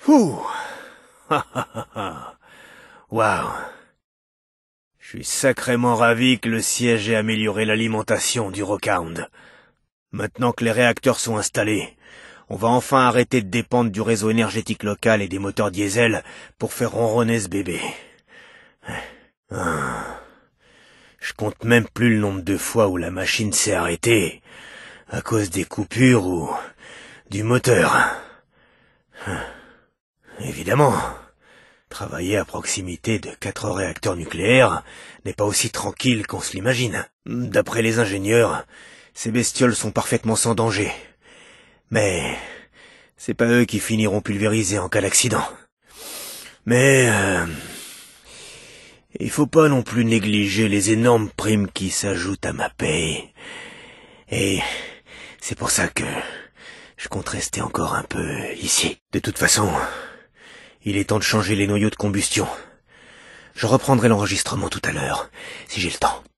Ouh. Waouh. Je suis sacrément ravi que le siège ait amélioré l'alimentation du Rockhound. Maintenant que les réacteurs sont installés, on va enfin arrêter de dépendre du réseau énergétique local et des moteurs diesel pour faire ronronner ce bébé. Je compte même plus le nombre de fois où la machine s'est arrêtée à cause des coupures ou du moteur. Évidemment, travailler à proximité de 4 réacteurs nucléaires n'est pas aussi tranquille qu'on se l'imagine. D'après les ingénieurs, ces bestioles sont parfaitement sans danger. Mais c'est pas eux qui finiront pulvérisés en cas d'accident. Mais il faut pas non plus négliger les énormes primes qui s'ajoutent à ma paye. Et c'est pour ça que je compte rester encore un peu ici. De toute façon, il est temps de changer les noyaux de combustion. Je reprendrai l'enregistrement tout à l'heure, si j'ai le temps.